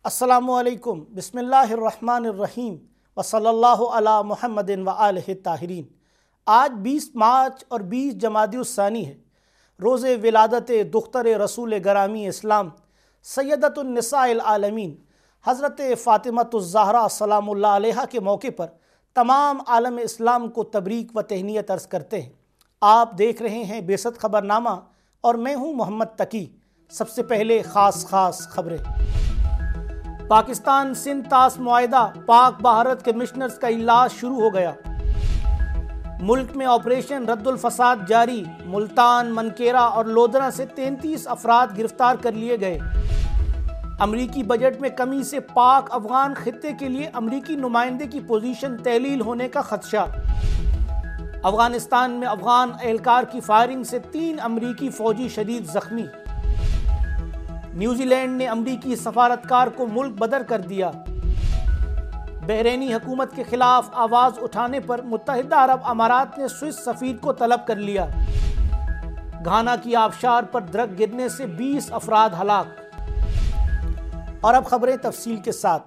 السلام علیکم، بسم اللہ الرحمن الرحیم وصلی اللہ علی محمد و آلہ الطاہرین۔ آج 20 مارچ اور 20 جمادی الثانی ہے، روز ولادت دختر رسول گرامی اسلام سیدۃ النساء العالمین حضرت فاطمۃ الزہرا سلام اللہ علیہا کے موقع پر تمام عالم اسلام کو تبریک و تہنیت عرض کرتے ہیں۔ آپ دیکھ رہے ہیں بیست خبرنامہ اور میں ہوں محمد تقی۔ سب سے پہلے خاص خبریں۔ پاکستان سندھ طاس معاہدہ پاک بھارت کمشنرز کا اجلاس شروع ہو گیا۔ ملک میں آپریشن رد الفساد جاری، ملتان، منکیرا اور لودھرا سے 33 افراد گرفتار کر لیے گئے۔ امریکی بجٹ میں کمی سے پاک افغان خطے کے لیے امریکی نمائندے کی پوزیشن تحلیل ہونے کا خدشہ۔ افغانستان میں افغان اہلکار کی فائرنگ سے 3 امریکی فوجی شدید زخمی۔ نیوزی لینڈ نے امریکی سفارتکار کو ملک بدر کر دیا۔ بحرینی حکومت کے خلاف آواز اٹھانے پر متحدہ عرب امارات نے سوئس سفیر کو طلب کر لیا۔ گھانا کی آبشار پر درخت گرنے سے 20 افراد ہلاک۔ اور اب خبریں تفصیل کے ساتھ۔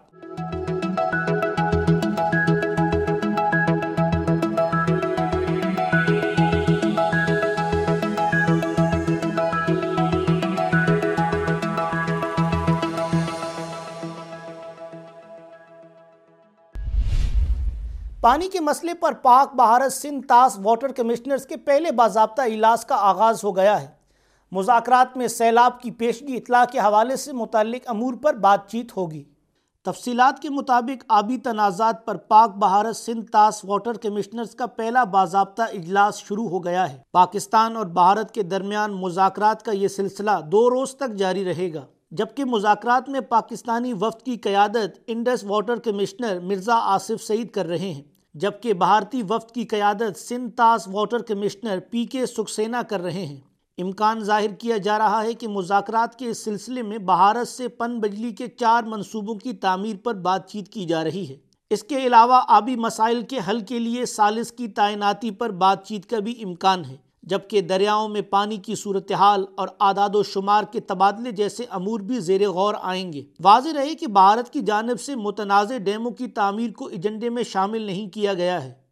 پانی کے مسئلے پر پاک بھارت سندھ طاس واٹر کمشنرز کے پہلے باضابطہ اجلاس کا آغاز ہو گیا ہے۔ مذاکرات میں سیلاب کی پیشگی اطلاع کے حوالے سے متعلق امور پر بات چیت ہوگی۔ تفصیلات کے مطابق آبی تنازعات پر پاک بھارت سندھ طاس واٹر کمشنرز کا پہلا باضابطہ اجلاس شروع ہو گیا ہے۔ پاکستان اور بھارت کے درمیان مذاکرات کا یہ سلسلہ 2 روز تک جاری رہے گا، جبکہ مذاکرات میں پاکستانی وفد کی قیادت Indus water commissioner Mirza Asif Saeed کر رہے ہیں، جبکہ بھارتی وفد کی قیادت سندھ طاس واٹر کمشنر پی کے سکسینہ کر رہے ہیں۔ امکان ظاہر کیا جا رہا ہے کہ مذاکرات کے اس سلسلے میں بھارت سے پن بجلی کے 4 منصوبوں کی تعمیر پر بات چیت کی جا رہی ہے۔ اس کے علاوہ آبی مسائل کے حل کے لیے ثالث کی تعیناتی پر بات چیت کا بھی امکان ہے، جبکہ دریاؤں میں پانی کی صورتحال اور اعداد و شمار کے تبادلے جیسے امور بھی زیر غور آئیں گے۔ واضح رہے کہ بھارت کی جانب سے متنازع ڈیموں کی تعمیر کو ایجنڈے میں شامل نہیں کیا گیا ہے۔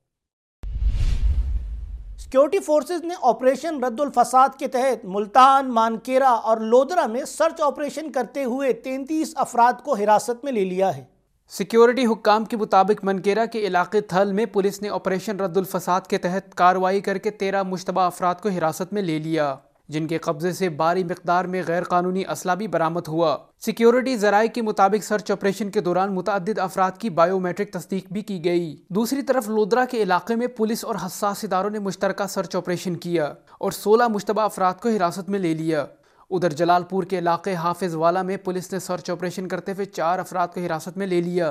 سیکورٹی فورسز نے آپریشن رد الفساد کے تحت ملتان، مانکیرا اور لودھرا میں سرچ آپریشن کرتے ہوئے 33 افراد کو حراست میں لے لیا ہے۔ سیکیورٹی حکام کے مطابق منکیرا کے علاقے تھل میں پولیس نے آپریشن رد الفساد کے تحت کارروائی کر کے 13 مشتبہ افراد کو حراست میں لے لیا، جن کے قبضے سے بھاری مقدار میں غیر قانونی اسلحہ بھی برآمد ہوا۔ سیکیورٹی ذرائع کے مطابق سرچ آپریشن کے دوران متعدد افراد کی بائیو میٹرک تصدیق بھی کی گئی۔ دوسری طرف لودھرا کے علاقے میں پولیس اور حساس اداروں نے مشترکہ سرچ آپریشن کیا اور 16 مشتبہ افراد کو حراست میں لے لیا۔ ادھر جلال پور کے علاقے حافظ والا میں پولیس نے سرچ آپریشن کرتے ہوئے 4 افراد کو حراست میں لے لیا۔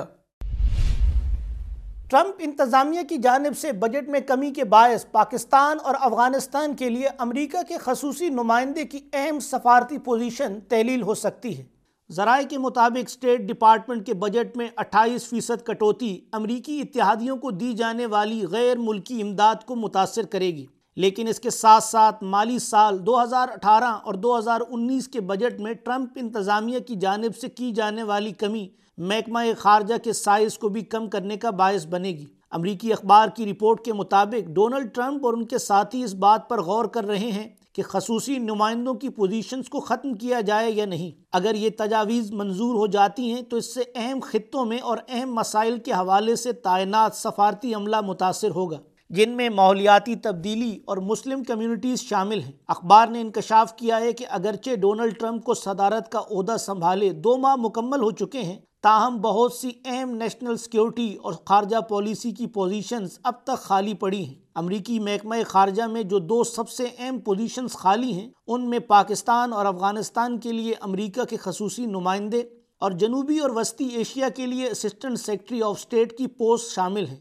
ٹرمپ انتظامیہ کی جانب سے بجٹ میں کمی کے باعث پاکستان اور افغانستان کے لیے امریکہ کے خصوصی نمائندے کی اہم سفارتی پوزیشن تحلیل ہو سکتی ہے۔ ذرائع کے مطابق اسٹیٹ ڈپارٹمنٹ کے بجٹ میں 28% کٹوتی امریکی اتحادیوں کو دی جانے والی غیر ملکی امداد کو متاثر کرے گی، لیکن اس کے ساتھ ساتھ مالی سال 2018 اور 2019 کے بجٹ میں ٹرمپ انتظامیہ کی جانب سے کی جانے والی کمی محکمہ خارجہ کے سائز کو بھی کم کرنے کا باعث بنے گی۔ امریکی اخبار کی رپورٹ کے مطابق ڈونلڈ ٹرمپ اور ان کے ساتھی اس بات پر غور کر رہے ہیں کہ خصوصی نمائندوں کی پوزیشنز کو ختم کیا جائے یا نہیں۔ اگر یہ تجاویز منظور ہو جاتی ہیں تو اس سے اہم خطوں میں اور اہم مسائل کے حوالے سے تعینات سفارتی عملہ متاثر ہوگا، جن میں ماحولیاتی تبدیلی اور مسلم کمیونٹیز شامل ہیں۔ اخبار نے انکشاف کیا ہے کہ اگرچہ ڈونلڈ ٹرمپ کو صدارت کا عہدہ سنبھالے 2 ماہ مکمل ہو چکے ہیں، تاہم بہت سی اہم نیشنل سیکیورٹی اور خارجہ پالیسی کی پوزیشنز اب تک خالی پڑی ہیں۔ امریکی محکمہ خارجہ میں جو 2 سب سے اہم پوزیشنز خالی ہیں، ان میں پاکستان اور افغانستان کے لیے امریکہ کے خصوصی نمائندے اور جنوبی اور وسطی ایشیا کے لیے اسسٹنٹ سیکرٹری آف اسٹیٹ کی پوسٹ شامل ہیں۔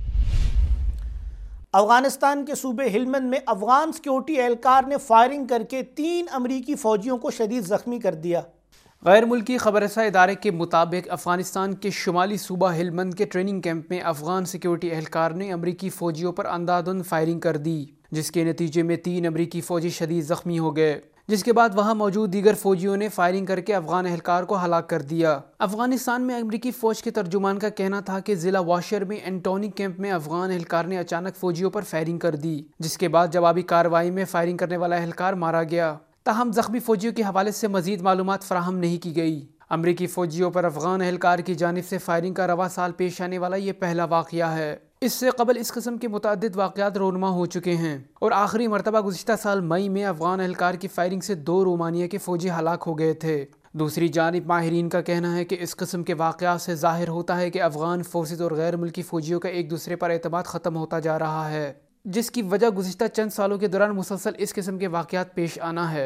افغانستان کے صوبے ہلمند میں افغان سیکیورٹی اہلکار نے فائرنگ کر کے 3 امریکی فوجیوں کو شدید زخمی کر دیا۔ غیر ملکی خبر رساں ادارے کے مطابق افغانستان کے شمالی صوبہ ہلمند کے ٹریننگ کیمپ میں افغان سیکیورٹی اہلکار نے امریکی فوجیوں پر اندھادھند فائرنگ کر دی، جس کے نتیجے میں 3 امریکی فوجی شدید زخمی ہو گئے، جس کے بعد وہاں موجود دیگر فوجیوں نے فائرنگ کر کے افغان اہلکار کو ہلاک کر دیا۔ افغانستان میں امریکی فوج کے ترجمان کا کہنا تھا کہ ضلع واشر میں اینٹونی کیمپ میں افغان اہلکار نے اچانک فوجیوں پر فائرنگ کر دی، جس کے بعد جوابی کارروائی میں فائرنگ کرنے والا اہلکار مارا گیا۔ تاہم زخمی فوجیوں کے حوالے سے مزید معلومات فراہم نہیں کی گئی۔ امریکی فوجیوں پر افغان اہلکار کی جانب سے فائرنگ کا رواں سال پیش آنے والا یہ پہلا واقعہ ہے۔ اس سے قبل اس قسم کے متعدد واقعات رونما ہو چکے ہیں، اور آخری مرتبہ گزشتہ سال مئی میں افغان اہلکار کی فائرنگ سے 2 رومانیہ کے فوجی ہلاک ہو گئے تھے۔ دوسری جانب ماہرین کا کہنا ہے کہ اس قسم کے واقعات سے ظاہر ہوتا ہے کہ افغان فورسز اور غیر ملکی فوجیوں کا ایک دوسرے پر اعتماد ختم ہوتا جا رہا ہے، جس کی وجہ گزشتہ چند سالوں کے دوران مسلسل اس قسم کے واقعات پیش آنا ہے۔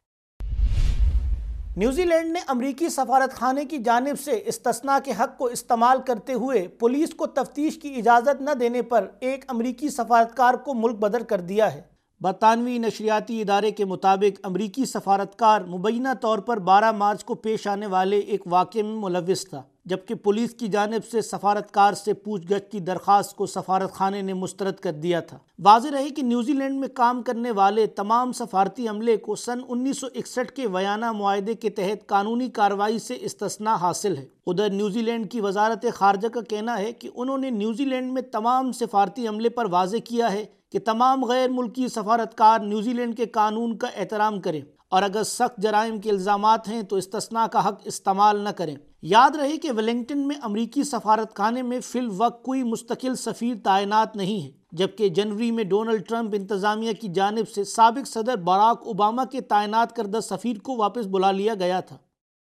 نیوزی لینڈ نے امریکی سفارت خانے کی جانب سے استثناء کے حق کو استعمال کرتے ہوئے پولیس کو تفتیش کی اجازت نہ دینے پر ایک امریکی سفارتکار کو ملک بدر کر دیا ہے۔ برطانوی نشریاتی ادارے کے مطابق امریکی سفارتکار مبینہ طور پر 12 مارچ کو پیش آنے والے ایک واقعے میں ملوث تھا، جبکہ پولیس کی جانب سے سفارتکار سے پوچھ گچھ کی درخواست کو سفارت خانے نے مسترد کر دیا تھا۔ واضح رہے کہ نیوزی لینڈ میں کام کرنے والے تمام سفارتی عملے کو سن 1961 کے ویانا معاہدے کے تحت قانونی کارروائی سے استثناء حاصل ہے۔ ادھر نیوزی لینڈ کی وزارت خارجہ کا کہنا ہے کہ انہوں نے نیوزی لینڈ میں تمام سفارتی عملے پر واضح کیا ہے کہ تمام غیر ملکی سفارتکار نیوزی لینڈ کے قانون کا احترام کریں، اور اگر سخت جرائم کے الزامات ہیں تو استثناء کا حق استعمال نہ کریں۔ یاد رہے کہ ویلنگٹن میں امریکی سفارت خانے میں فی الوقت کوئی مستقل سفیر تعینات نہیں ہے، جبکہ جنوری میں ڈونلڈ ٹرمپ انتظامیہ کی جانب سے سابق صدر باراک اوباما کے تعینات کردہ سفیر کو واپس بلا لیا گیا تھا۔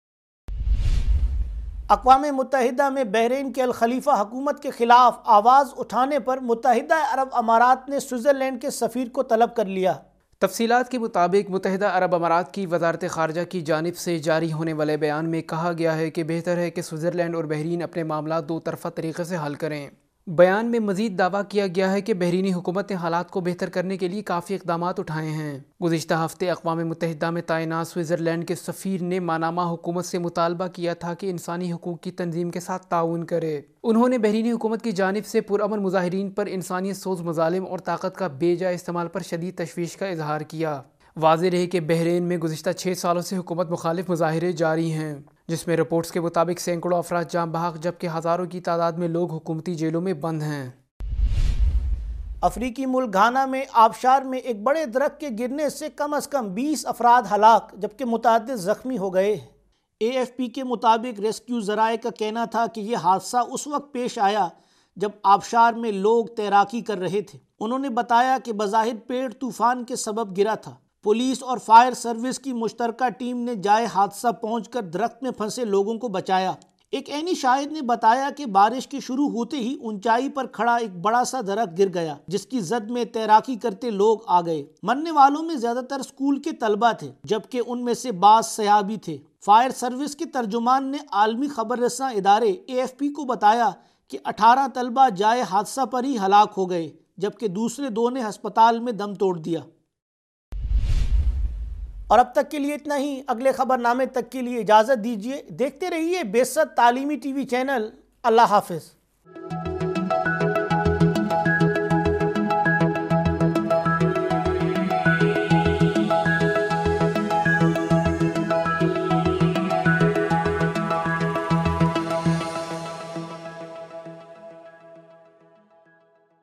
اقوام متحدہ میں بحرین کے الخلیفہ حکومت کے خلاف آواز اٹھانے پر متحدہ عرب امارات نے سوئٹزرلینڈ کے سفیر کو طلب کر لیا۔ تفصیلات کے مطابق متحدہ عرب امارات کی وزارت خارجہ کی جانب سے جاری ہونے والے بیان میں کہا گیا ہے کہ بہتر ہے کہ سوئٹزرلینڈ اور بحرین اپنے معاملات 2 طرفہ طریقے سے حل کریں۔ بیان میں مزید دعویٰ کیا گیا ہے کہ بحرینی حکومت نے حالات کو بہتر کرنے کے لیے کافی اقدامات اٹھائے ہیں۔ گزشتہ ہفتے اقوام متحدہ میں تعینات سوئٹزرلینڈ کے سفیر نے مانامہ حکومت سے مطالبہ کیا تھا کہ انسانی حقوق کی تنظیم کے ساتھ تعاون کرے۔ انہوں نے بحرینی حکومت کی جانب سے پرامن مظاہرین پر انسانیت سوز مظالم اور طاقت کا بے جا استعمال پر شدید تشویش کا اظہار کیا۔ واضح رہے کہ بحرین میں گزشتہ 6 سالوں سے حکومت مخالف مظاہرے جاری ہیں، جس میں رپورٹس کے مطابق سینکڑوں افراد جاں بحق جبکہ ہزاروں کی تعداد میں لوگ حکومتی جیلوں میں بند ہیں۔ افریقی ملک گھانا میں آبشار میں ایک بڑے درخت کے گرنے سے کم از کم 20 افراد ہلاک جبکہ متعدد زخمی ہو گئے۔ AFP کے مطابق ریسکیو ذرائع کا کہنا تھا کہ یہ حادثہ اس وقت پیش آیا جب آبشار میں لوگ تیراکی کر رہے تھے۔ انہوں نے بتایا کہ بظاہر پیڑ طوفان کے سبب گرا تھا۔ پولیس اور فائر سروس کی مشترکہ ٹیم نے جائے حادثہ پہنچ کر درخت میں پھنسے لوگوں کو بچایا۔ ایک عینی شاہد نے بتایا کہ بارش کے شروع ہوتے ہی اونچائی پر کھڑا ایک بڑا سا درخت گر گیا، جس کی زد میں تیراکی کرتے لوگ آ گئے۔ مرنے والوں میں زیادہ تر اسکول کے طلبہ تھے، جبکہ ان میں سے بعض سیاح بھی تھے۔ فائر سروس کے ترجمان نے عالمی خبر رساں ادارے AFP کو بتایا کہ 18 طلبہ جائے حادثہ پر ہی ہلاک ہو گئے، جبکہ دوسرے 2 نے ہسپتال میں دم توڑ دیا۔ اور اب تک کے لیے اتنا ہی۔ اگلے خبر نامے تک کے لیے اجازت دیجیے۔ دیکھتے رہیے بے سد تعلیمی TV چینل۔ اللہ حافظ۔